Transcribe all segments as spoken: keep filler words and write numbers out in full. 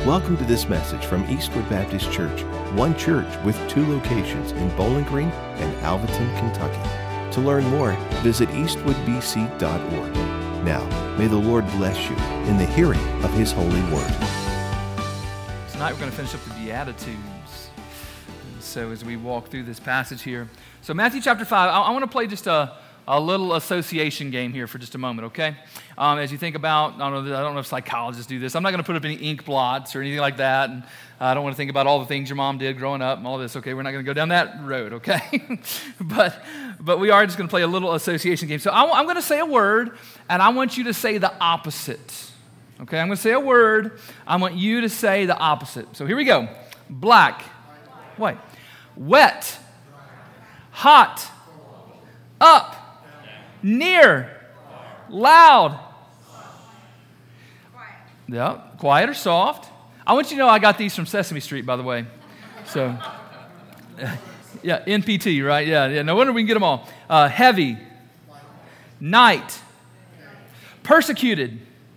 Welcome to this message from Eastwood Baptist Church, one church with two locations in Bowling Green and Alvaton, Kentucky. To learn more, visit eastwood b c dot org. Now, may the Lord bless you in the hearing of His holy word. Tonight we're going to finish up the Beatitudes. And so as we walk through this passage here, so Matthew chapter five, I, I want to play just a, a little association game here for just a moment, okay? Um, as you think about, I don't know, I don't know if psychologists do this. I'm not going to put up any ink blots or anything like that. And I don't want to think about all the things your mom did growing up and all this. Okay, we're not going to go down that road, okay? but but we are just going to play a little association game. So I, I'm going to say a word, and I want you to say the opposite. Okay, I'm going to say a word. I want you to say the opposite. So here we go. Black. White. Wet. Hot. Up. Near. Loud. Yeah, quiet or soft. I want you to know I got these from Sesame Street, by the way. So, yeah, N P T, right? Yeah, yeah. No wonder we can get them all. Uh, heavy. Night. Persecuted.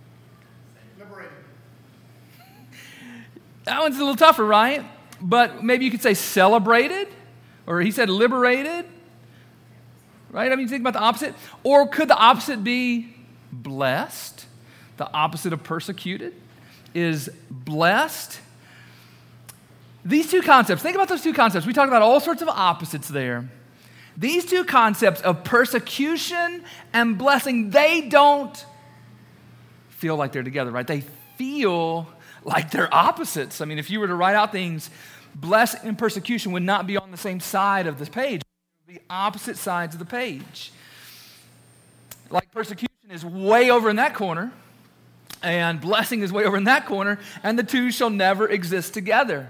That one's a little tougher, right? But maybe you could say celebrated, or he said liberated, right? I mean, think about the opposite. Or could the opposite be blessed? The opposite of persecuted is blessed. These two concepts, think about those two concepts. We talked about all sorts of opposites there. These two concepts of persecution and blessing, they don't feel like they're together, right? They feel like they're opposites. I mean, if you were to write out things, blessing and persecution would not be on the same side of this page. It would be opposite sides of the page. Like persecution is way over in that corner, and blessing is way over in that corner, and the two shall never exist together.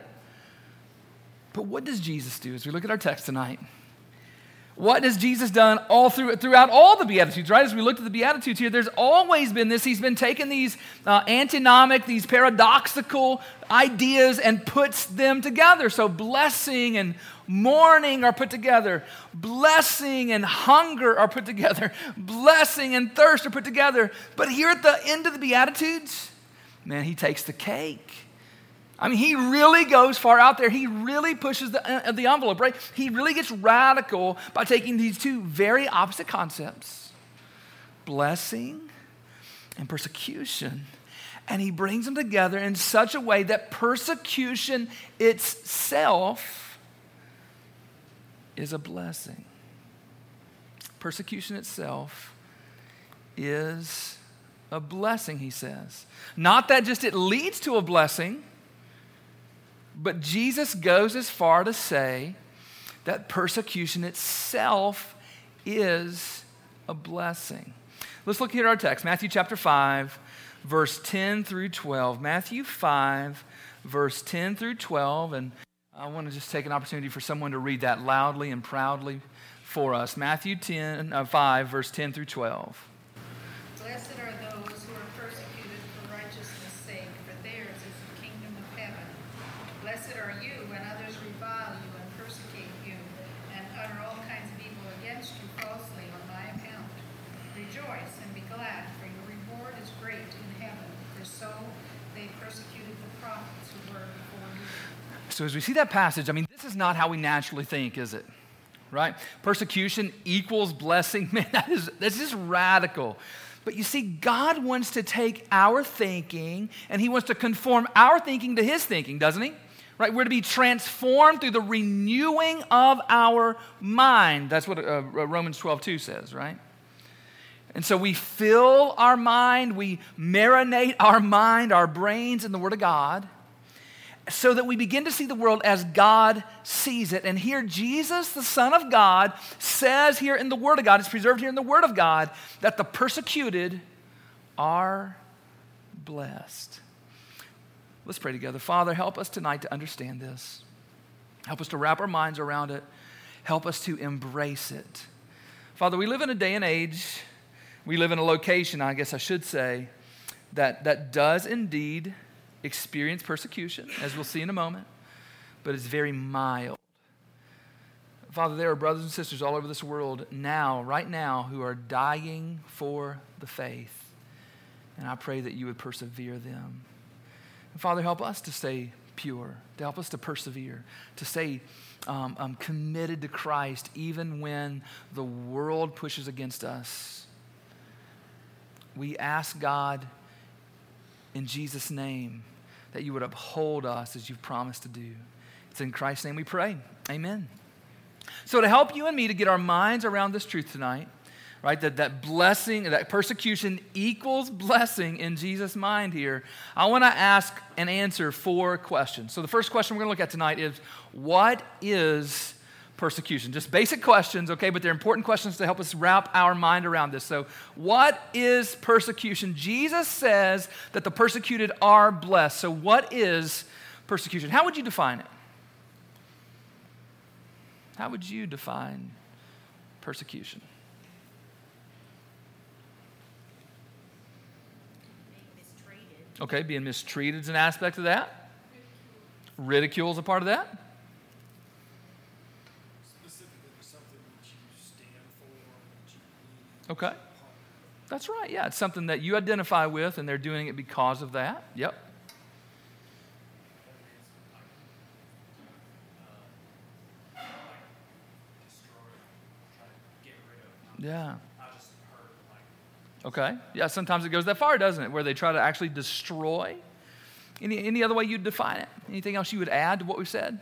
But what does Jesus do as we look at our text tonight? What has Jesus done all through throughout all the Beatitudes, right? As we looked at the Beatitudes here, there's always been this. He's been taking these uh, antinomic, these paradoxical ideas and puts them together. So blessing and mourning are put together. Blessing and hunger are put together. Blessing and thirst are put together. But here at the end of the Beatitudes, man, he takes the cake. I mean, he really goes far out there. He really pushes the, uh, the envelope, right? He really gets radical by taking these two very opposite concepts, blessing and persecution, and he brings them together in such a way that persecution itself is a blessing. Persecution itself is a blessing, he says. Not that just it leads to a blessing, but Jesus goes as far to say that persecution itself is a blessing. Let's look here at our text, Matthew chapter five, verse ten through twelve. Matthew five, verse ten through twelve. And I want to just take an opportunity for someone to read that loudly and proudly for us. Matthew ten, uh, five, verse ten through twelve. Blessed are those who are persecuted for righteousness' sake, for theirs is the kingdom of heaven. Blessed are you when others revile you and persecute you and utter all kinds of evil against you falsely on my account. Rejoice and be glad, for your reward is great in heaven, for so they persecuted the prophets who were before you. So as we see that passage, I mean, this is not how we naturally think, is it? Right? Persecution equals blessing. Man, that is, that's just radical. But you see, God wants to take our thinking and he wants to conform our thinking to his thinking, doesn't he? Right? We're to be transformed through the renewing of our mind. That's what uh, Romans twelve two says, right? And so we fill our mind, we marinate our mind, our brains in the Word of God, so that we begin to see the world as God sees it. And here Jesus, the Son of God, says here in the Word of God, it's preserved here in the Word of God, that the persecuted are blessed. Let's pray together. Father, help us tonight to understand this. Help us to wrap our minds around it. Help us to embrace it. Father, we live in a day and age, we live in a location, I guess I should say, that, that does indeed experience persecution, as we'll see in a moment, but it's very mild. Father, there are brothers and sisters all over this world now, right now, who are dying for the faith. And I pray that you would persevere them. Father, help us to stay pure, to help us to persevere, to stay um, um, committed to Christ even when the world pushes against us. We ask God in Jesus' name that you would uphold us as you've promised to do. It's in Christ's name we pray. Amen. So to help you and me to get our minds around this truth tonight, right, that, that blessing, that persecution equals blessing in Jesus' mind here, I want to ask and answer four questions. So the first question we're going to look at tonight is, what is persecution? Just basic questions, okay, but they're important questions to help us wrap our mind around this. So what is persecution? Jesus says that the persecuted are blessed. So what is persecution? How would you define it? How would you define persecution? Being mistreated. Okay, being mistreated is an aspect of that. Ridicule is a part of that. Specifically something that you stand for, that you believe. Okay, that's right. Yeah, it's something that you identify with, and they're doing it because of that. Yep. Yeah. Okay. Yeah, sometimes it goes that far, doesn't it? Where they try to actually destroy. Any, any other way you'd define it? Anything else you would add to what we've said?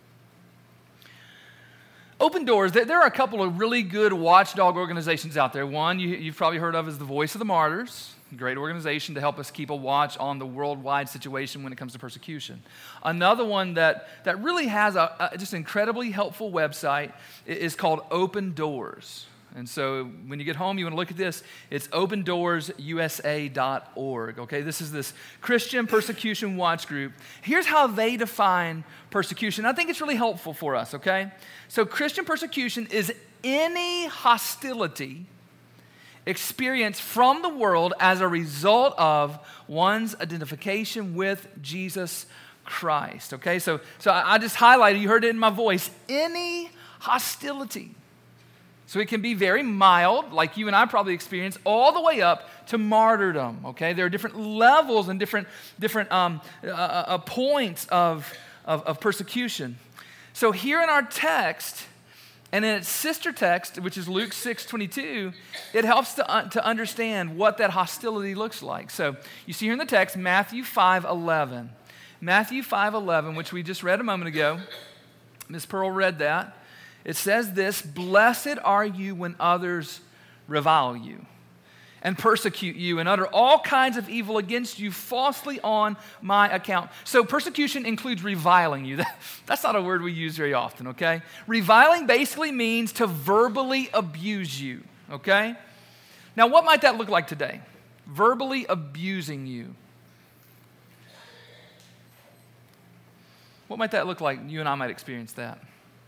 Open Doors, there, there are a couple of really good watchdog organizations out there. One you, you've probably heard of is the Voice of the Martyrs. Great organization to help us keep a watch on the worldwide situation when it comes to persecution. Another one that, that really has a, a just incredibly helpful website is called Open Doors. And so when you get home, you want to look at this. It's open doors u s a dot org. Okay, this is this Christian persecution watch group. Here's how they define persecution. I think it's really helpful for us, okay? So Christian persecution is any hostility experienced from the world as a result of one's identification with Jesus Christ. Okay, so, so I, I just highlighted, you heard it in my voice, any hostility. So it can be very mild, like you and I probably experienced, all the way up to martyrdom, okay? There are different levels and different, different um, uh, uh, points of, of, of persecution. So here in our text, and in its sister text, which is Luke six twenty-two, it helps to, uh, to understand what that hostility looks like. So you see here in the text, Matthew five eleven. Matthew five eleven, which we just read a moment ago. Miz Pearl read that. It says this, "Blessed are you when others revile you and persecute you and utter all kinds of evil against you falsely on my account." So persecution includes reviling you. That, that's not a word we use very often, okay? Reviling basically means to verbally abuse you, okay? Now, what might that look like today? Verbally abusing you. What might that look like? You and I might experience that.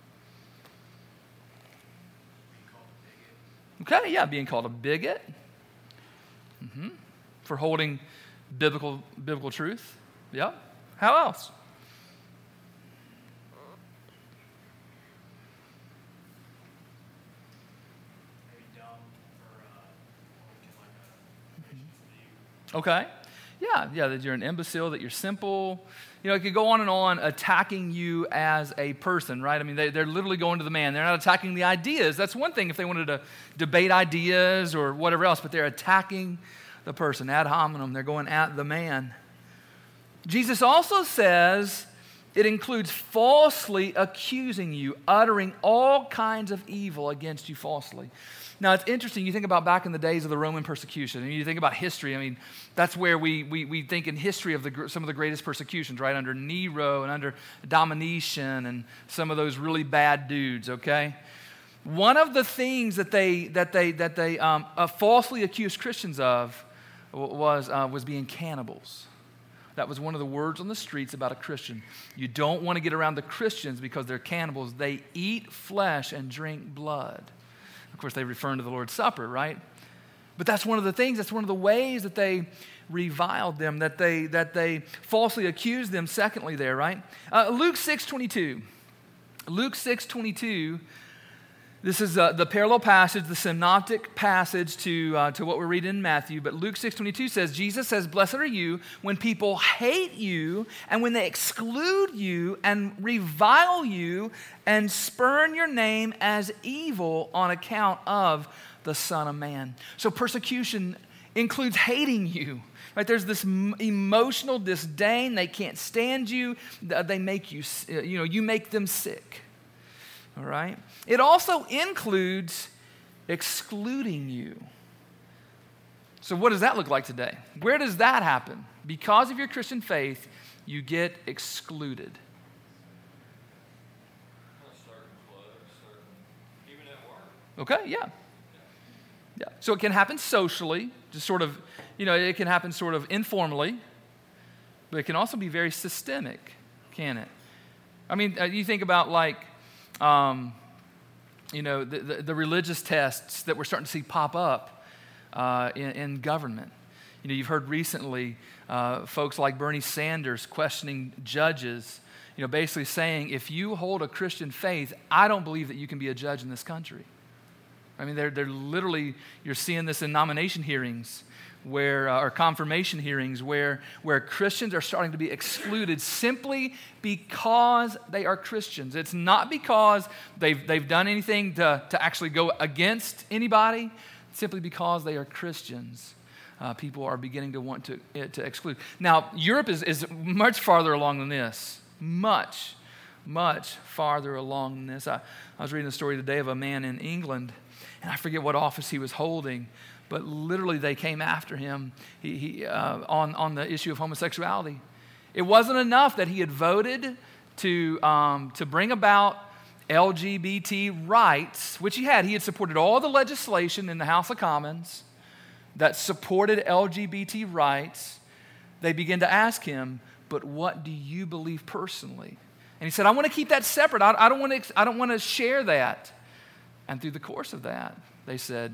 Okay, yeah, being called a bigot. Mm-hmm. For holding biblical biblical truth. Yeah. How else? Maybe dumb or uh, like a Okay. Yeah, yeah, that you're an imbecile, that you're simple. You know, it could go on and on attacking you as a person, right? I mean, they, they're literally going to the man. They're not attacking the ideas. That's one thing if they wanted to debate ideas or whatever else, but they're attacking the person, ad hominem. They're going at the man. Jesus also says it includes falsely accusing you, uttering all kinds of evil against you falsely. Now, it's interesting. You think about back in the days of the Roman persecution, and you think about history. I mean, that's where we we, we think in history of the, some of the greatest persecutions, right? Under Nero and under Domitian and some of those really bad dudes, okay? One of the things that they that they that they um, uh, falsely accused Christians of was uh, was being cannibals. That was one of the words on the streets about a Christian. You don't want to get around the Christians because they're cannibals. They eat flesh and drink blood. Of course, they refer to the Lord's Supper, right? But that's one of the things, that's one of the ways that they reviled them, that they that they falsely accused them, secondly there, right? Uh, Luke six twenty-two. Luke six twenty-two This is uh, the parallel passage, the synoptic passage to, uh, to what we're reading in Matthew. But Luke six twenty-two says, Jesus says, blessed are you when people hate you and when they exclude you and revile you and spurn your name as evil on account of the Son of Man. So persecution includes hating you. Right? There's this m- emotional disdain. They can't stand you. They make you, you know, you make them sick. All right? It also includes excluding you. So what does that look like today? Where does that happen? Because of your Christian faith, you get excluded. Certain clubs, certain, even at work. Okay, yeah. Yeah. So it can happen socially, just sort of, you know, it can happen sort of informally, but it can also be very systemic, can it? I mean, uh, you think about like, um, you know, the, the, the religious tests that we're starting to see pop up uh, in, in government. You know, you've heard recently uh, folks like Bernie Sanders questioning judges, you know, basically saying, if you hold a Christian faith, I don't believe that you can be a judge in this country. I mean, they're, they're literally, you're seeing this in nomination hearings where, uh, or confirmation hearings where, where Christians are starting to be excluded simply because they are Christians. It's not because they've, they've done anything to, to actually go against anybody, simply because they are Christians. Uh, people are beginning to want to, to exclude. Now, Europe is, is much farther along than this. Much, much farther along than this. I, I was reading a story today of a man in England, and I forget what office he was holding, but literally they came after him he, he, uh, on, on the issue of homosexuality. It wasn't enough that he had voted to, um, to bring about L G B T rights, which he had. He had supported all the legislation in the House of Commons that supported L G B T rights. They began to ask him, but what do you believe personally? And he said, I want to keep that separate. I, I don't want to, I don't want to share that. And through the course of that, they said,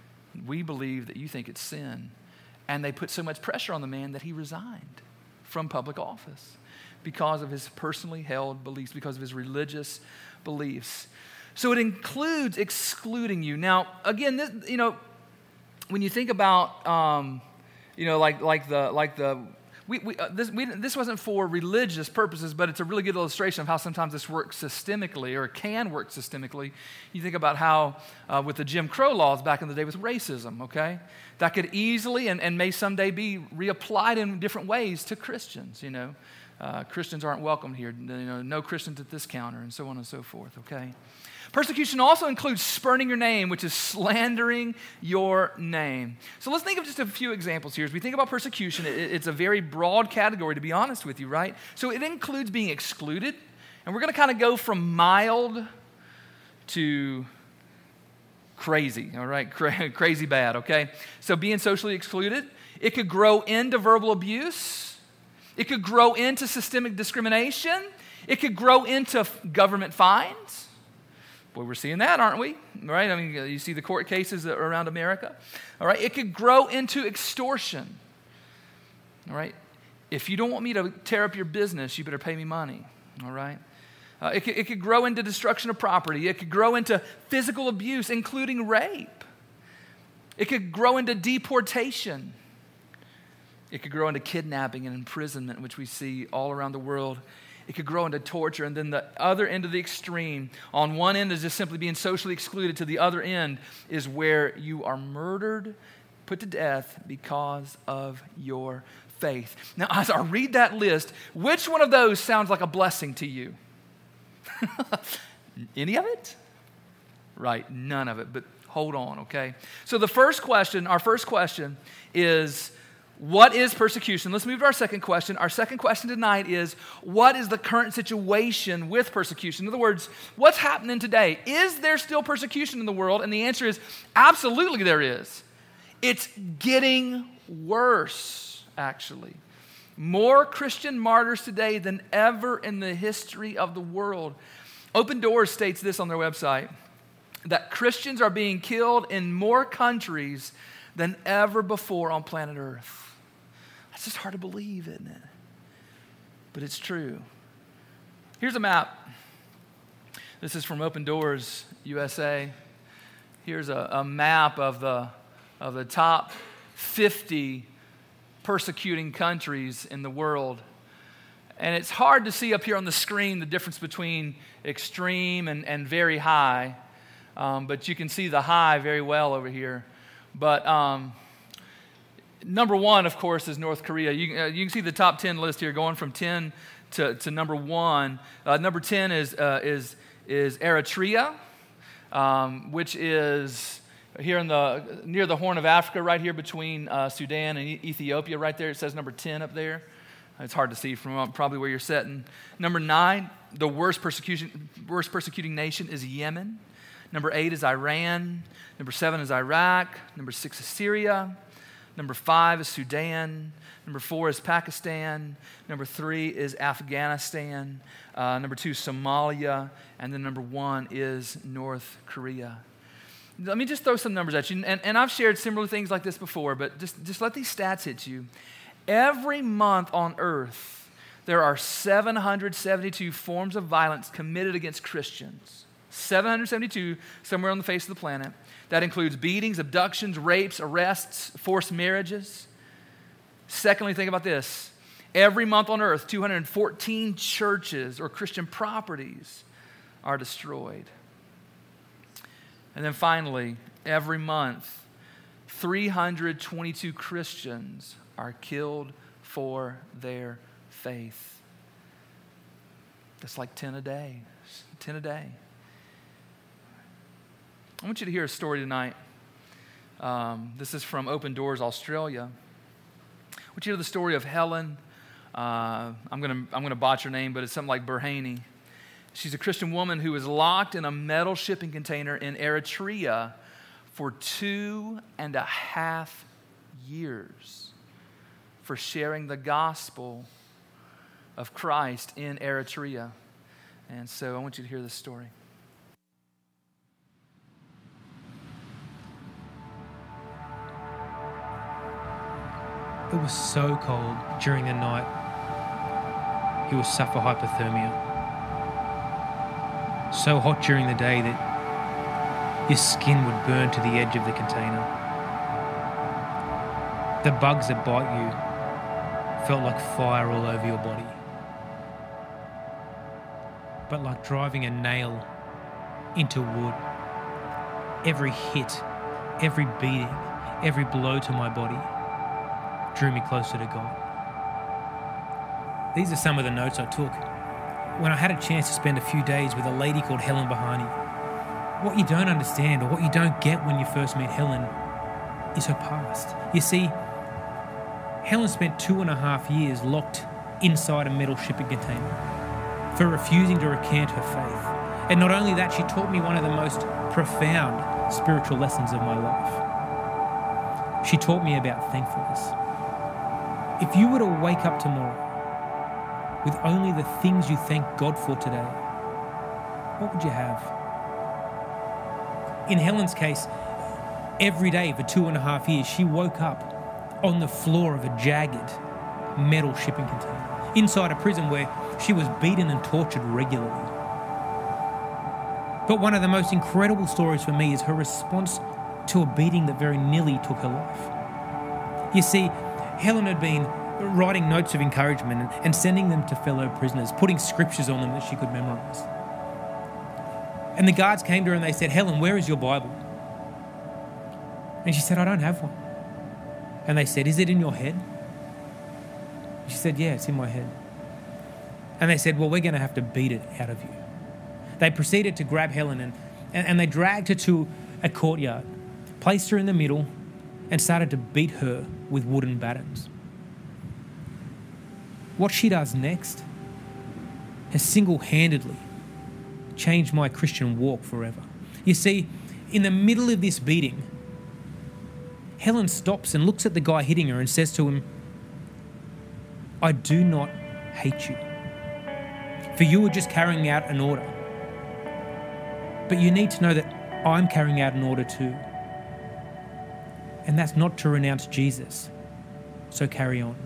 we believe that you think it's sin. And they put so much pressure on the man that he resigned from public office because of his personally held beliefs, because of his religious beliefs. So it includes excluding you. Now, again, this, you know, when you think about, um, you know, like like the like the we, we uh, this we, this wasn't for religious purposes, but it's a really good illustration of how sometimes this works systemically, or can work systemically. You think about how uh, with the Jim Crow laws back in the day with racism, okay, that could easily and, and may someday be reapplied in different ways to Christians. You know, uh, Christians aren't welcome here. You know, no Christians at this counter, and so on and so forth. Okay. Persecution also includes spurning your name, which is slandering your name. So let's think of just a few examples here. As we think about persecution, it, it's a very broad category, to be honest with you, right? So it includes being excluded, and we're going to kind of go from mild to crazy, all right? Cra- crazy bad, okay? So being socially excluded, it could grow into verbal abuse. It could grow into systemic discrimination. It could grow into f- government fines. Well, we're seeing that, aren't we? Right? I mean, you see the court cases around America. All right? It could grow into extortion. All right? If you don't want me to tear up your business, you better pay me money. All right? Uh, it, could, it could grow into destruction of property. It could grow into physical abuse, including rape. It could grow into deportation. It could grow into kidnapping and imprisonment, which we see all around the world. It could grow into torture. And then the other end of the extreme, on one end is just simply being socially excluded, to the other end is where you are murdered, put to death because of your faith. Now, as I read that list, which one of those sounds like a blessing to you? Any of it? Right, none of it, but hold on, okay? So the first question, our first question is, what is persecution? Let's move to our second question. Our second question tonight is, what is the current situation with persecution? In other words, what's happening today? Is there still persecution in the world? And the answer is, absolutely there is. It's getting worse, actually. More Christian martyrs today than ever in the history of the world. Open Doors states this on their website, that Christians are being killed in more countries than ever before on planet Earth. That's just hard to believe, isn't it? But it's true. Here's a map. This is from Open Doors, U S A. Here's a, a map of the, of the top fifty persecuting countries in the world. And it's hard to see up here on the screen the difference between extreme and, and very high. Um, but you can see the high very well over here. But um, number one, of course, is North Korea. You, uh, you can see the top ten list here going from ten to, to number one. Uh, number ten is, uh, is, is Eritrea, um, which is here in the near the Horn of Africa, right here between uh, Sudan and e- Ethiopia, right there. It says number ten up there. It's hard to see from probably where you're sitting. Number nine, the worst persecution, worst persecuting nation is Yemen. Number eight is Iran. Number seven is Iraq. Number six is Syria. Number five is Sudan. Number four is Pakistan. Number three is Afghanistan. Uh, number two, Somalia. And then number one is North Korea. Let me just throw some numbers at you. And, and I've shared similar things like this before, but just, just let these stats hit you. Every month on earth, there are seven hundred seventy-two forms of violence committed against Christians. seven hundred seventy-two somewhere on the face of the planet. That includes beatings, abductions, rapes, arrests, forced marriages. Secondly, think about this. Every month on earth, two hundred fourteen churches or Christian properties are destroyed. And then finally, every month, three hundred twenty-two Christians are killed for their faith. That's like ten a day. ten a day. I want you to hear a story tonight. Um, this is from Open Doors, Australia. I want you to hear the story of Helen. Uh, I'm going to I'm going to botch her name, but it's something like Berhaney. She's a Christian woman who was locked in a metal shipping container in Eritrea for two and a half years for sharing the gospel of Christ in Eritrea. And so I want you to hear this story. It was so cold during the night, you would suffer hypothermia. So hot during the day that your skin would burn to the edge of the container. The bugs that bite you felt like fire all over your body. But like driving a nail into wood, every hit, every beating, every blow to my body drew me closer to God. These are some of the notes I took when I had a chance to spend a few days with a lady called Helen Berhaney. What you don't understand or what you don't get when you first meet Helen is her past. You see, Helen spent two and a half years locked inside a metal shipping container for refusing to recant her faith. And not only that, she taught me one of the most profound spiritual lessons of my life. She taught me about thankfulness. If you were to wake up tomorrow with only the things you thank God for today, what would you have? In Helen's case, every day for two and a half years, she woke up on the floor of a jagged metal shipping container, inside a prison where she was beaten and tortured regularly. But one of the most incredible stories for me is her response to a beating that very nearly took her life. You see, Helen had been writing notes of encouragement and sending them to fellow prisoners, putting scriptures on them that she could memorize. And the guards came to her and they said, "Helen, where is your Bible?" And she said, "I don't have one." And they said, "Is it in your head?" She said, "Yeah, it's in my head." And they said, "Well, we're going to have to beat it out of you." They proceeded to grab Helen and, and, and they dragged her to a courtyard, placed her in the middle, and started to beat her with wooden batons. What she does next has single-handedly changed my Christian walk forever. You see, in the middle of this beating, Helen stops and looks at the guy hitting her and says to him, "I do not hate you, for you are just carrying out an order. But you need to know that I'm carrying out an order too. And that's not to renounce Jesus. So carry on."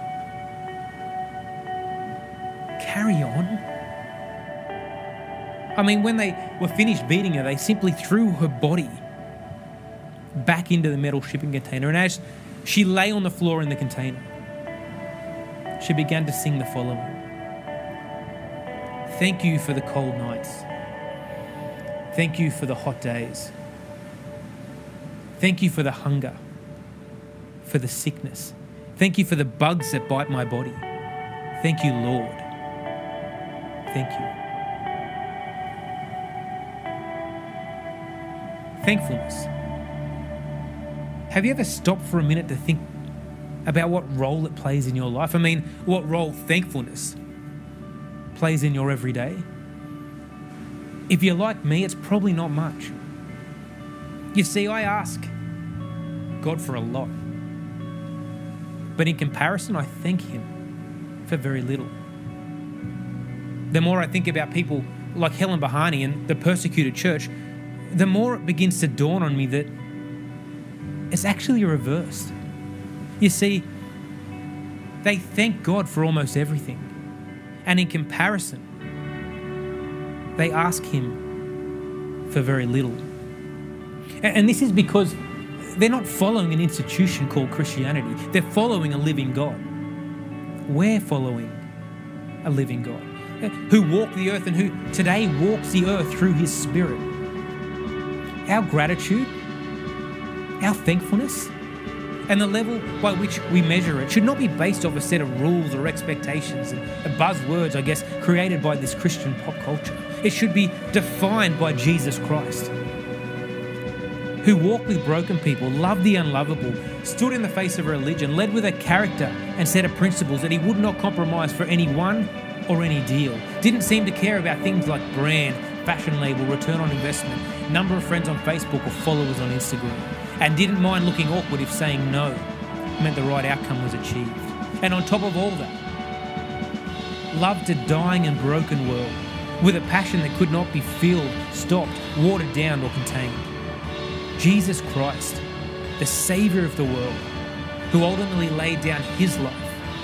Carry on? I mean, when they were finished beating her, they simply threw her body back into the metal shipping container. And as she lay on the floor in the container, she began to sing the following. Thank you for the cold nights. Thank you for the hot days. Thank you for the hunger, for the sickness. Thank you for the bugs that bite my body. Thank you, Lord. Thank you. Thankfulness. Have you ever stopped for a minute to think about what role it plays in your life? I mean, what role thankfulness plays in your everyday? If you're like me, it's probably not much. You see, I ask God for a lot. But in comparison, I thank Him for very little. The more I think about people like Helen Bahani and the persecuted church, the more it begins to dawn on me that it's actually reversed. You see, they thank God for almost everything. And in comparison, they ask Him for very little. And this is because they're not following an institution called Christianity. They're following a living God. We're following a living God who walked the earth and who today walks the earth through His Spirit. Our gratitude, our thankfulness, and the level by which we measure it should not be based off a set of rules or expectations and buzzwords, I guess, created by this Christian pop culture. It should be defined by Jesus Christ, who walked with broken people, loved the unlovable, stood in the face of religion, led with a character and set of principles that He would not compromise for anyone or any deal. Didn't seem to care about things like brand, fashion label, return on investment, number of friends on Facebook or followers on Instagram, and didn't mind looking awkward if saying no meant the right outcome was achieved. And on top of all that, loved a dying and broken world with a passion that could not be filled, stopped, watered down or contained. Jesus Christ, the Saviour of the world, who ultimately laid down His life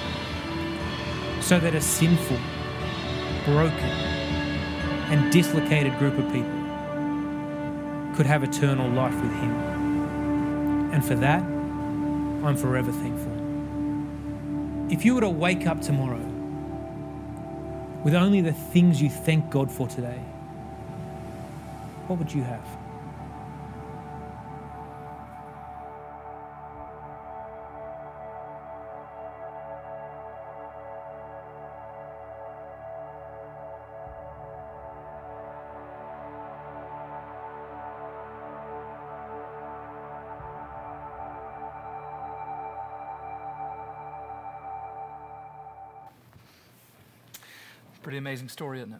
so that a sinful, broken and dislocated group of people could have eternal life with Him. And for that, I'm forever thankful. If you were to wake up tomorrow with only the things you thank God for today, what would you have? Pretty amazing story, isn't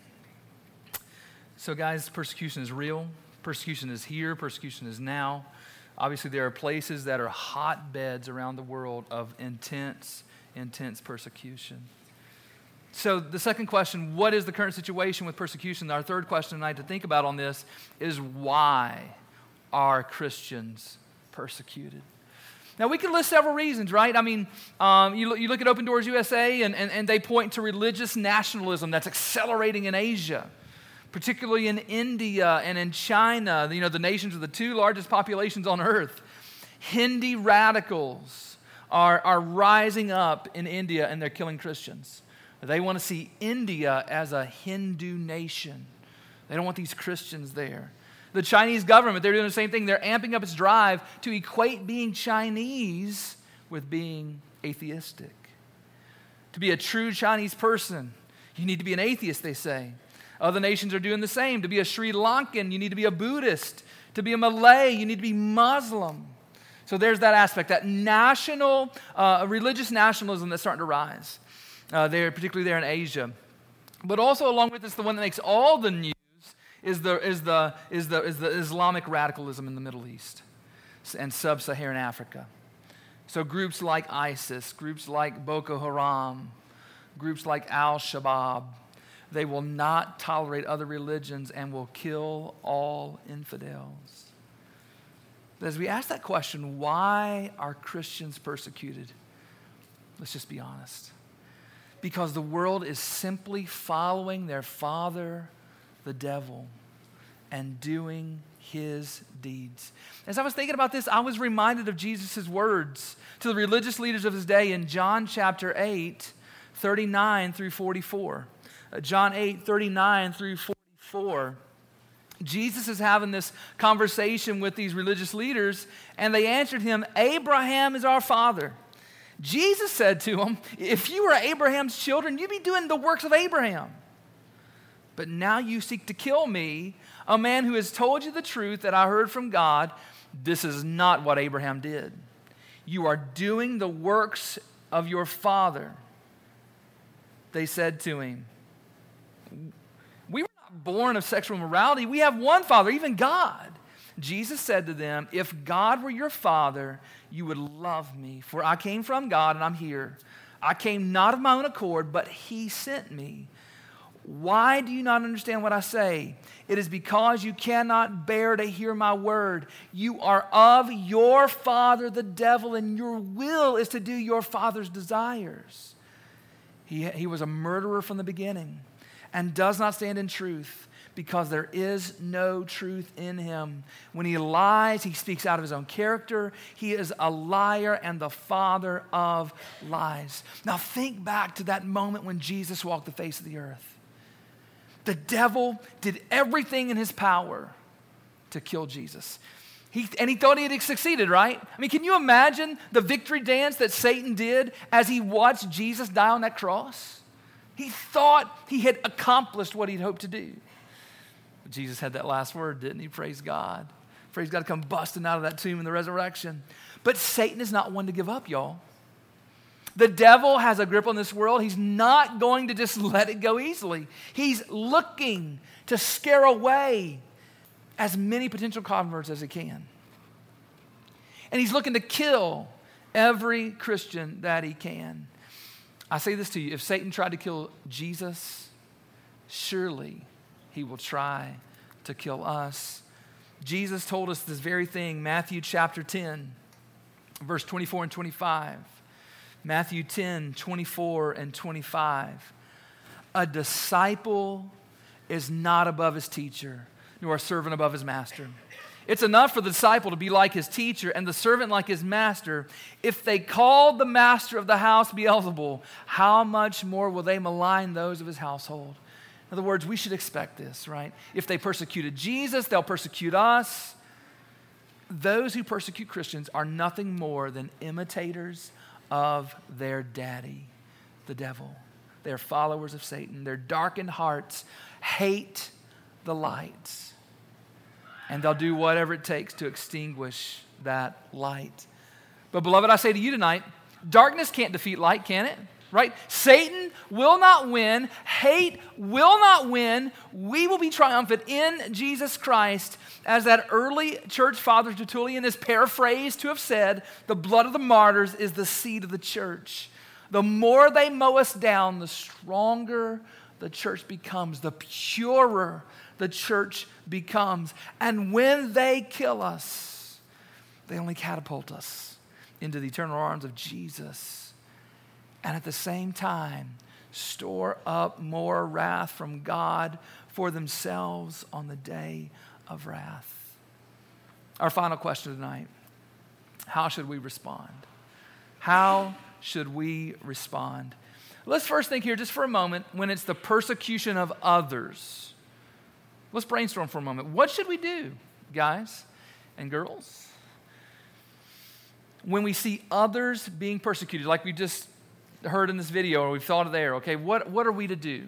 it? So guys, persecution is real. Persecution is here. Persecution is now. Obviously, there are places that are hotbeds around the world of intense, intense persecution. So the second question, what is the current situation with persecution? Our third question tonight to think about on this is, why are Christians persecuted? Now, we can list several reasons, right? I mean, um, you, look, you look at Open Doors U S A, and, and, and they point to religious nationalism that's accelerating in Asia, particularly in India and in China, you know, the nations with the two largest populations on earth. Hindi radicals are, are rising up in India, and they're killing Christians. They want to see India as a Hindu nation. They don't want these Christians there. The Chinese government, they're doing the same thing. They're amping up its drive to equate being Chinese with being atheistic. To be a true Chinese person, you need to be an atheist, they say. Other nations are doing the same. To be a Sri Lankan, you need to be a Buddhist. To be a Malay, you need to be Muslim. So there's that aspect, that national, uh, religious nationalism that's starting to rise. Uh, there, particularly there in Asia. But also along with this, the one that makes all the news is the, is the, is the, is the Islamic radicalism in the Middle East and sub-Saharan Africa. So groups like ISIS, groups like Boko Haram, groups like Al-Shabaab, they will not tolerate other religions and will kill all infidels. But as we ask that question, why are Christians persecuted? Let's just be honest. Because the world is simply following their father, the devil and doing his deeds. As I was thinking about this, I was reminded of Jesus' words to the religious leaders of his day in John chapter eight, thirty-nine through forty-four. Uh, John eight, thirty-nine through forty-four. Jesus is having this conversation with these religious leaders, and they answered him, "Abraham is our father." Jesus said to them, "If you were Abraham's children, you'd be doing the works of Abraham. But now you seek to kill me, a man who has told you the truth that I heard from God. This is not what Abraham did. You are doing the works of your father." They said to him, "We were not born of sexual immorality. We have one Father, even God." Jesus said to them, "If God were your Father, you would love me, for I came from God and I'm here. I came not of my own accord, but he sent me. Why do you not understand what I say? It is because you cannot bear to hear my word. You are of your father, the devil, and your will is to do your father's desires. He, he was a murderer from the beginning and does not stand in truth, because there is no truth in him. When he lies, he speaks out of his own character. He is a liar and the father of lies." Now think back to that moment when Jesus walked the face of the earth. The devil did everything in his power to kill Jesus. He, and he thought he had succeeded, right? I mean, can you imagine the victory dance that Satan did as he watched Jesus die on that cross? He thought he had accomplished what he'd hoped to do. But Jesus had that last word, didn't he? Praise God. Praise God to come busting out of that tomb in the resurrection. But Satan is not one to give up, y'all. The devil has a grip on this world. He's not going to just let it go easily. He's looking to scare away as many potential converts as he can. And he's looking to kill every Christian that he can. I say this to you, if Satan tried to kill Jesus, surely he will try to kill us. Jesus told us this very thing, Matthew chapter ten, verse twenty-four and twenty-five. Matthew ten, twenty-four and twenty-five. A disciple is not above his teacher, nor a servant above his master. It's enough for the disciple to be like his teacher and the servant like his master. If they called the master of the house Beelzebul, how much more will they malign those of his household? In other words, we should expect this, right? If they persecuted Jesus, they'll persecute us. Those who persecute Christians are nothing more than imitators of their daddy, the devil. They're followers of Satan. Their darkened hearts hate the light, and they'll do whatever it takes to extinguish that light. But beloved, I say to you tonight, darkness can't defeat light, can it? Right? Satan will not win. Hate will not win. We will be triumphant in Jesus Christ. As that early church father Tertullian is paraphrased to have said, the blood of the martyrs is the seed of the church. The more they mow us down, the stronger the church becomes, the purer the church becomes. And when they kill us, they only catapult us into the eternal arms of Jesus. And at the same time, store up more wrath from God for themselves on the day of wrath. Our final question tonight: how should we respond? How should we respond? Let's first think here just for a moment when it's the persecution of others. Let's brainstorm for a moment. What should we do, guys and girls, when we see others being persecuted, like we just heard in this video or we've thought of there? Okay, what, what are we to do?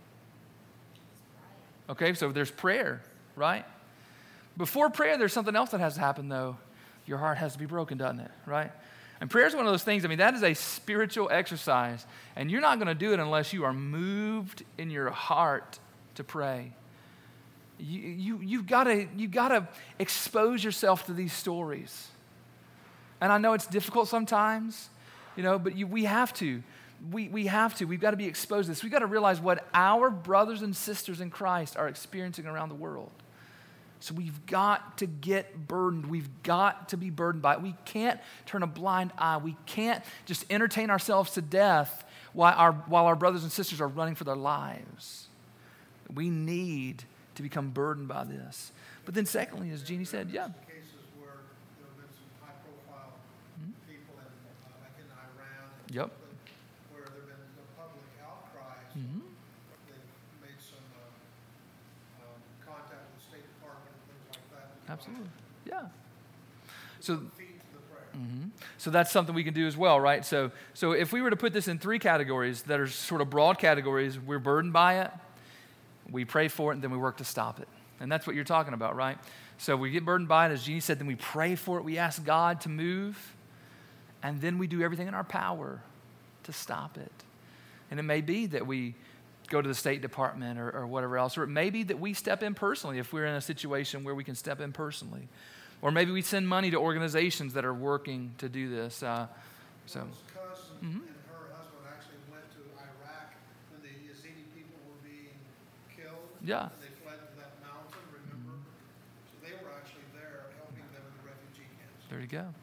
Okay, so there's prayer, right? Before prayer, there's something else that has to happen, though. Your heart has to be broken, doesn't it? Right? And prayer is one of those things, I mean, that is a spiritual exercise. And you're not going to do it unless you are moved in your heart to pray. You, you, you've got to you've got to expose yourself to these stories. And I know it's difficult sometimes, you know, but you, we have to. We, we have to. We've got to be exposed to this. We've got to realize what our brothers and sisters in Christ are experiencing around the world. So we've got to get burdened. We've got to be burdened by it. We can't turn a blind eye. We can't just entertain ourselves to death while our, while our brothers and sisters are running for their lives. We need to become burdened by this. But then secondly, as Jeannie said, yeah. Cases where there have been some high-profile people in, uh, like in Iran, Yep. where there have been the public outcries. Mhm. They've made some uh, um, contact with the State Department and things like that. Absolutely. Yeah. So, Feet to the prayer. mhm. So that's something we can do as well, right? So, so if we were to put this in three categories that are sort of broad categories, we're burdened by it, we pray for it, and then we work to stop it. And that's what you're talking about, right? So we get burdened by it, as Jeannie said, then we pray for it, we ask God to move, and then we do everything in our power to stop it. And it may be that we go to the State Department or, or whatever else, or it may be that we step in personally if we're in a situation where we can step in personally. Or maybe we send money to organizations that are working to do this. Uh, so, His cousin Mhm. and her husband actually went to Iraq when the Yazidi people were being killed. Yeah. And they fled to that mountain, remember? So they were actually there helping them in the refugee camps. there you go.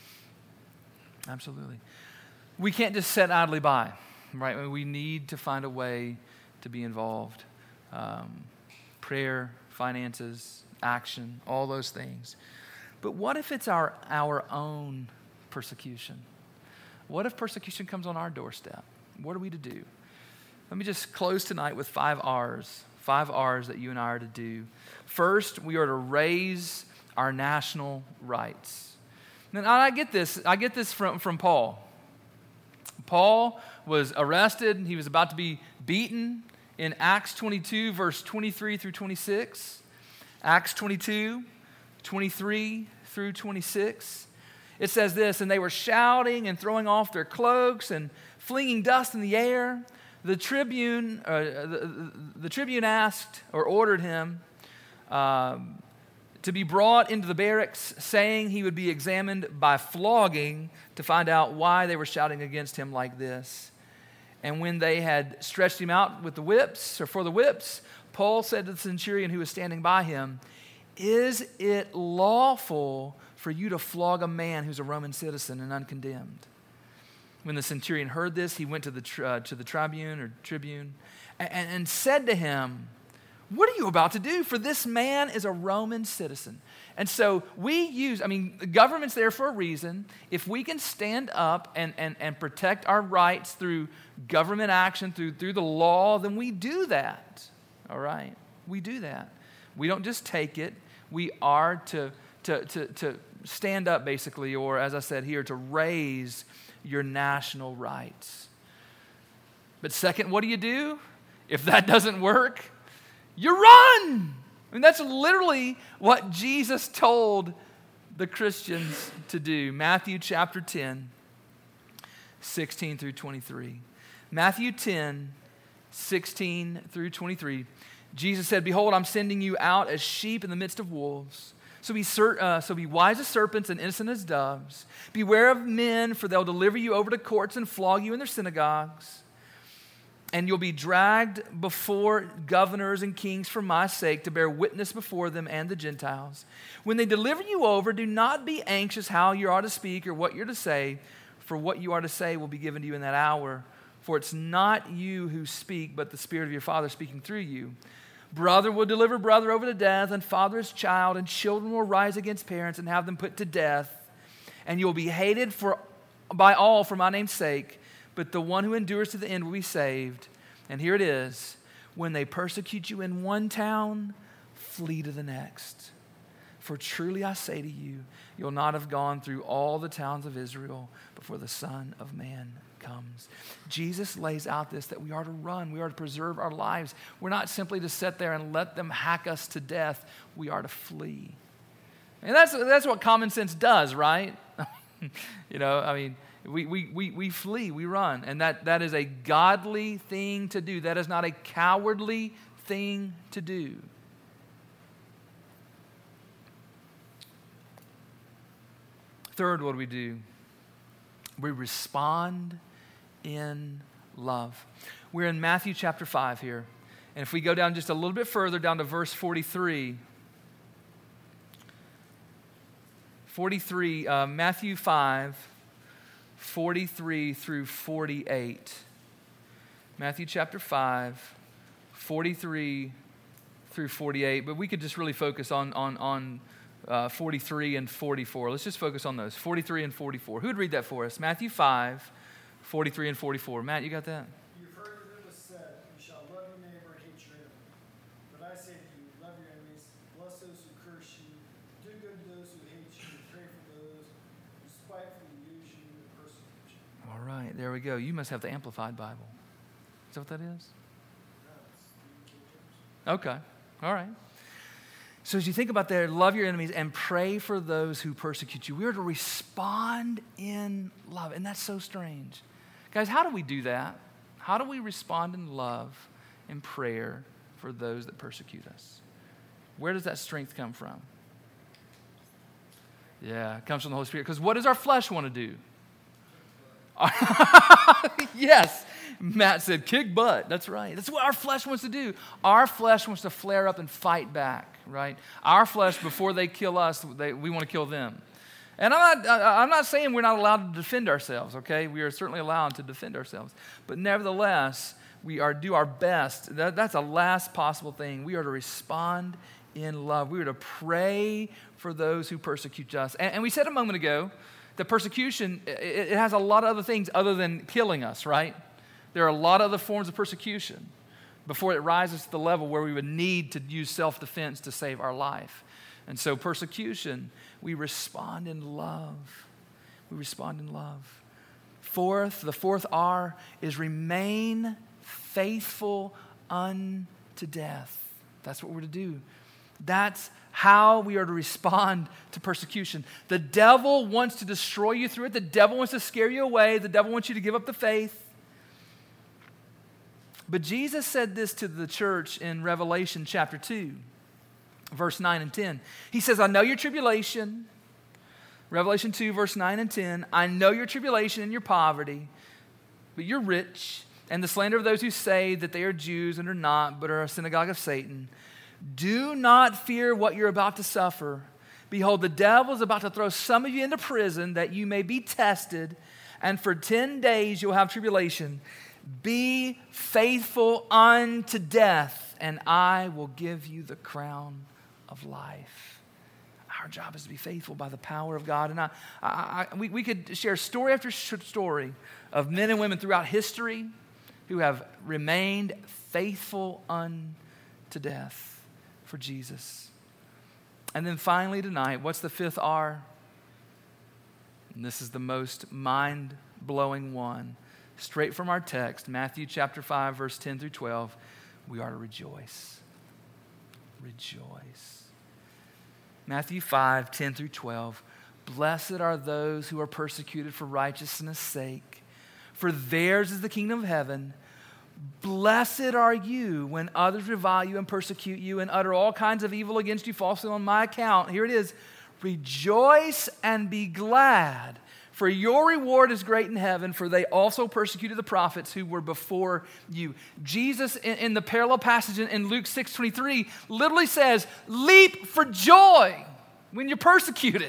Absolutely. We can't just sit idly by, right? I mean, we need to find a way to be involved. Um, prayer, finances, action, all those things. But what if it's our, our own persecution? What if persecution comes on our doorstep? What are we to do? Let me just close tonight with five R's. Five R's that you and I are to do. First, we are to raise our national rights. And I get this. I get this from, from Paul. Paul was arrested. He was about to be beaten in Acts twenty-two, verse twenty-three through twenty-six. Acts twenty-two, twenty-three through twenty-six. It says this, and they were shouting and throwing off their cloaks and flinging dust in the air. The tribune, uh, the, the, the tribune asked or ordered him um, to be brought into the barracks, saying he would be examined by flogging to find out why they were shouting against him like this. And when they had stretched him out with the whips, or for the whips, Paul said to the centurion who was standing by him, "Is it lawful for you to flog a man who's a Roman citizen and uncondemned?" When the centurion heard this, he went to the tri- uh, to the tribune or tribune and, and said to him, "What are you about to do? For this man is a Roman citizen." And so we use, I mean, the government's there for a reason. If we can stand up and, and, and protect our rights through government action, through, through the law, then we do that. All right? We do that. We don't just take it. We are to, to, to, to stand up, basically, or as I said here, to raise your national rights. But second, what do you do? If that doesn't work, you run. I mean, that's literally what Jesus told the Christians to do. Matthew chapter ten, sixteen through twenty-three. Matthew ten, sixteen through twenty-three. Jesus said, "Behold, I'm sending you out as sheep in the midst of wolves. So be, ser- uh, so be wise as serpents and innocent as doves. Beware of men, for they'll deliver you over to courts and flog you in their synagogues. And you'll be dragged before governors and kings for my sake to bear witness before them and the Gentiles. When they deliver you over, do not be anxious how you are to speak or what you're to say, for what you are to say will be given to you in that hour. For it's not you who speak, but the Spirit of your Father speaking through you. Brother will deliver brother over to death, and father his child, and children will rise against parents and have them put to death. And you'll be hated for, by all for my name's sake, but the one who endures to the end will be saved." And here it is. "When they persecute you in one town, flee to the next. For truly I say to you, you'll not have gone through all the towns of Israel before the Son of Man comes." Jesus lays out this, that we are to run. We are to preserve our lives. We're not simply to sit there and let them hack us to death. We are to flee. And that's, that's what common sense does, right? You know, I mean, we, we, we, we flee, we run. And that, that is a godly thing to do. That is not a cowardly thing to do. Third, what do we do? We respond in love. We're in Matthew chapter five here. And if we go down just a little bit further, down to verse forty-three. forty-three, uh, Matthew five, forty-three through forty-eight. Matthew chapter five, forty-three through forty-eight, but we could just really focus on, on, on uh, forty-three and forty-four. Let's just focus on those, forty-three and forty-four. Who would read that for us? Matthew five, forty-three and forty-four. Matt, you got that? You've heard that it was said, you shall love your neighbor and hate your enemy. But I say to you, love your enemies, bless those who curse you, do good to those who hate you, pray for those who spitefully use you and persecute you. All right, there we go. You must have the Amplified Bible. Is that what that is? Okay, all right. So as you think about there, love your enemies and pray for those who persecute you. We are to respond in love, and that's so strange. Guys, how do we do that? How do we respond in love and prayer for those that persecute us? Where does that strength come from? Yeah, it comes from the Holy Spirit. Because what does our flesh want to do? Yes, Matt said, kick butt. That's right. That's what our flesh wants to do. Our flesh wants to flare up and fight back, right? Our flesh, before they kill us, they, we want to kill them. And I'm not, I'm not saying we're not allowed to defend ourselves, okay? We are certainly allowed to defend ourselves. But nevertheless, we are do our best. That, that's a last possible thing. We are to respond in love. We are to pray for those who persecute us. And, and we said a moment ago that persecution, it, it has a lot of other things other than killing us, right? There are a lot of other forms of persecution before it rises to the level where we would need to use self-defense to save our life. And so persecution, we respond in love. We respond in love. Fourth, the fourth R is remain faithful unto death. That's what we're to do. That's how we are to respond to persecution. The devil wants to destroy you through it. The devil wants to scare you away. The devil wants you to give up the faith. But Jesus said this to the church in Revelation chapter two, verse nine and ten. He says, I know your tribulation. Revelation two, verse nine and ten. I know your tribulation and your poverty, but you're rich, and the slander of those who say that they are Jews and are not, but are a synagogue of Satan. Do not fear what you're about to suffer. Behold, the devil is about to throw some of you into prison that you may be tested, and for ten days you'll have tribulation. Be faithful unto death, and I will give you the crown of life. Our job is to be faithful by the power of God. And I, I, I, we, we could share story after story of men and women throughout history who have remained faithful unto death for Jesus. And then finally tonight, what's the fifth R? And this is the most mind-blowing one. Straight from our text, Matthew chapter five, verse ten through twelve, we are to rejoice. Rejoice. Matthew five, ten through twelve. Blessed are those who are persecuted for righteousness' sake, for theirs is the kingdom of heaven. Blessed are you when others revile you and persecute you and utter all kinds of evil against you falsely on my account. Here it is. Rejoice and be glad, for your reward is great in heaven, for they also persecuted the prophets who were before you. Jesus, in, in the parallel passage in, in Luke six twenty-three, literally says, leap for joy when you're persecuted.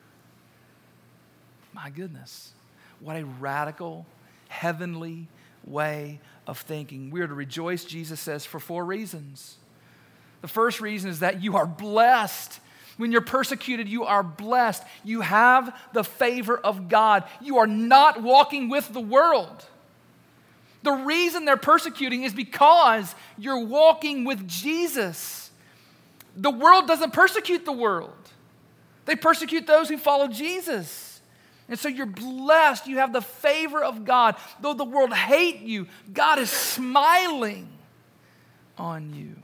My goodness, what a radical, heavenly way of thinking. We are to rejoice, Jesus says, for four reasons. The first reason is that you are blessed. When you're persecuted, you are blessed. You have the favor of God. You are not walking with the world. The reason they're persecuting is because you're walking with Jesus. The world doesn't persecute the world. They persecute those who follow Jesus. And so you're blessed. You have the favor of God. Though the world hate you, God is smiling on you.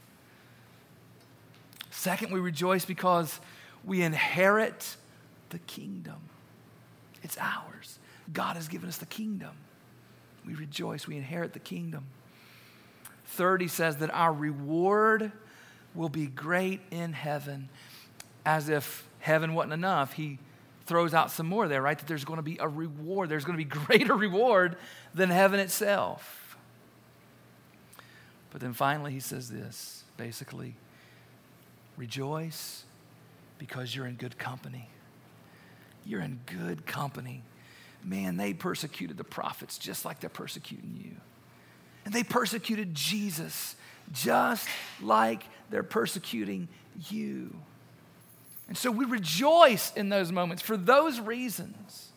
Second, we rejoice because we inherit the kingdom. It's ours. God has given us the kingdom. We rejoice. We inherit the kingdom. Third, he says that our reward will be great in heaven. As if heaven wasn't enough, he throws out some more there, right? That there's going to be a reward. There's going to be greater reward than heaven itself. But then finally, he says this, basically, rejoice because you're in good company. You're in good company. Man, they persecuted the prophets just like they're persecuting you. And they persecuted Jesus just like they're persecuting you. And so we rejoice in those moments for those reasons.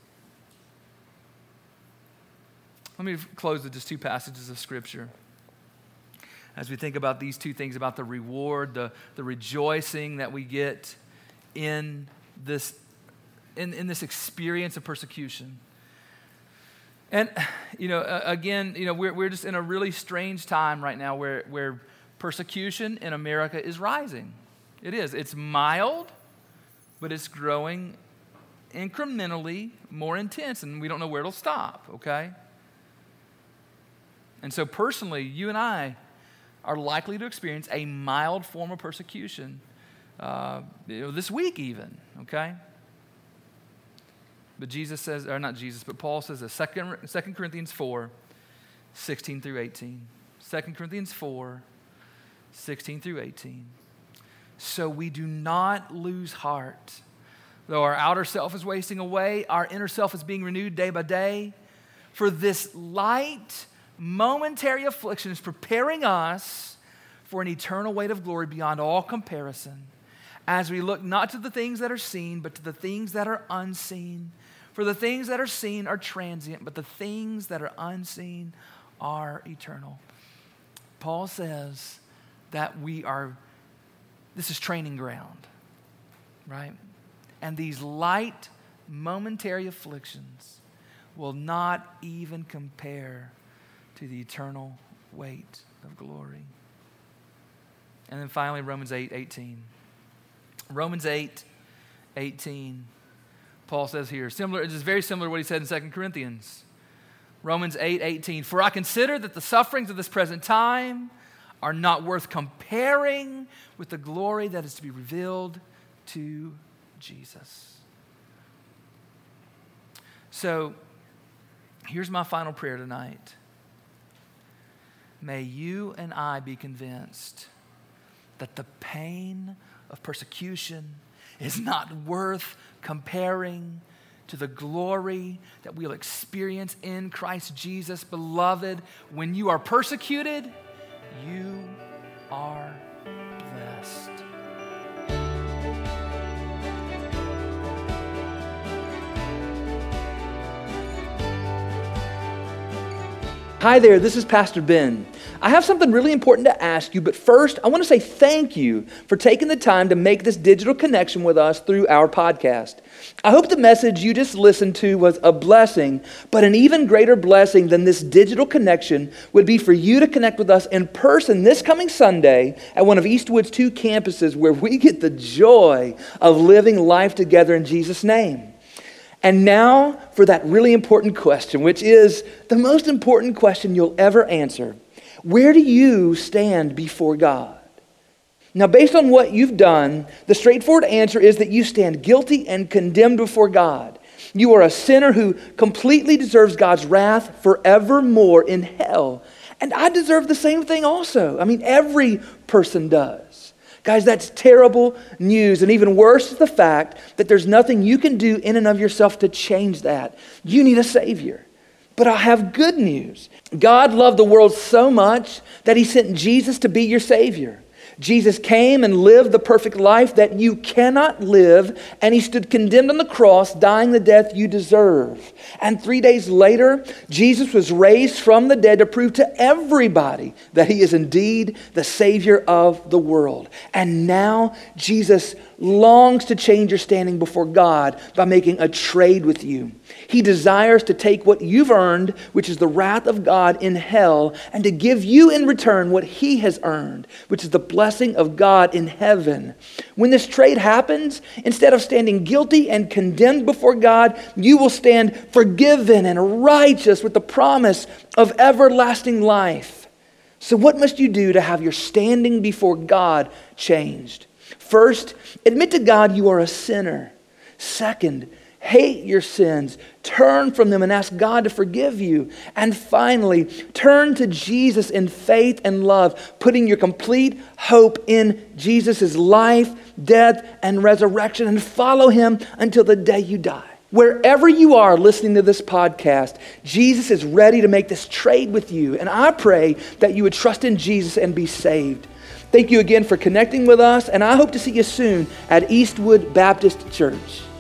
Let me close with just two passages of Scripture. As we think about these two things, about the reward, the, the rejoicing that we get in this, in, in this experience of persecution. And, you know, uh, again, you know, we're, we're just in a really strange time right now where, where persecution in America is rising. It is. It's mild, but it's growing incrementally more intense, and we don't know where it'll stop, okay? And so personally, you and I are likely to experience a mild form of persecution uh, you know, this week even, okay? But Jesus says, or not Jesus, but Paul says this, Second Corinthians four, sixteen through eighteen. Second Corinthians four, sixteen through eighteen. So we do not lose heart. Though our outer self is wasting away, our inner self is being renewed day by day. For this light, momentary affliction is preparing us for an eternal weight of glory beyond all comparison, as we look not to the things that are seen, but to the things that are unseen. For the things that are seen are transient, but the things that are unseen are eternal. Paul says that we are, this is training ground, right? And these light, momentary afflictions will not even compare to the eternal weight of glory. And then finally, Romans eight eighteen. Romans eight eighteen. Paul says here, similar, it is very similar to what he said in Second Corinthians. Romans eight eighteen. For I consider that the sufferings of this present time are not worth comparing with the glory that is to be revealed to Jesus. So, here's my final prayer tonight. May you and I be convinced that the pain of persecution is not worth comparing to the glory that we'll experience in Christ Jesus. Beloved, when you are persecuted, you are blessed. Hi there, this is Pastor Ben. I have something really important to ask you, but first, I want to say thank you for taking the time to make this digital connection with us through our podcast. I hope the message you just listened to was a blessing, but an even greater blessing than this digital connection would be for you to connect with us in person this coming Sunday at one of Eastwood's two campuses where we get the joy of living life together in Jesus' name. And now for that really important question, which is the most important question you'll ever answer. Where do you stand before God? Now, based on what you've done, the straightforward answer is that you stand guilty and condemned before God. You are a sinner who completely deserves God's wrath forevermore in hell. And I deserve the same thing also. I mean, every person does. Guys, that's terrible news. And even worse is the fact that there's nothing you can do in and of yourself to change that. You need a Savior. But I have good news. God loved the world so much that He sent Jesus to be your Savior. Jesus came and lived the perfect life that you cannot live, and He stood condemned on the cross, dying the death you deserve. And three days later, Jesus was raised from the dead to prove to everybody that He is indeed the Savior of the world. And now Jesus longs to change your standing before God by making a trade with you. He desires to take what you've earned, which is the wrath of God in hell, and to give you in return what He has earned, which is the blessing of God in heaven. When this trade happens, instead of standing guilty and condemned before God, you will stand forgiven and righteous with the promise of everlasting life. So what must you do to have your standing before God changed? First, admit to God you are a sinner. Second, hate your sins. Turn from them and ask God to forgive you. And finally, turn to Jesus in faith and love, putting your complete hope in Jesus' life, death, and resurrection, and follow Him until the day you die. Wherever you are listening to this podcast, Jesus is ready to make this trade with you. And I pray that you would trust in Jesus and be saved. Thank you again for connecting with us, and I hope to see you soon at Eastwood Baptist Church.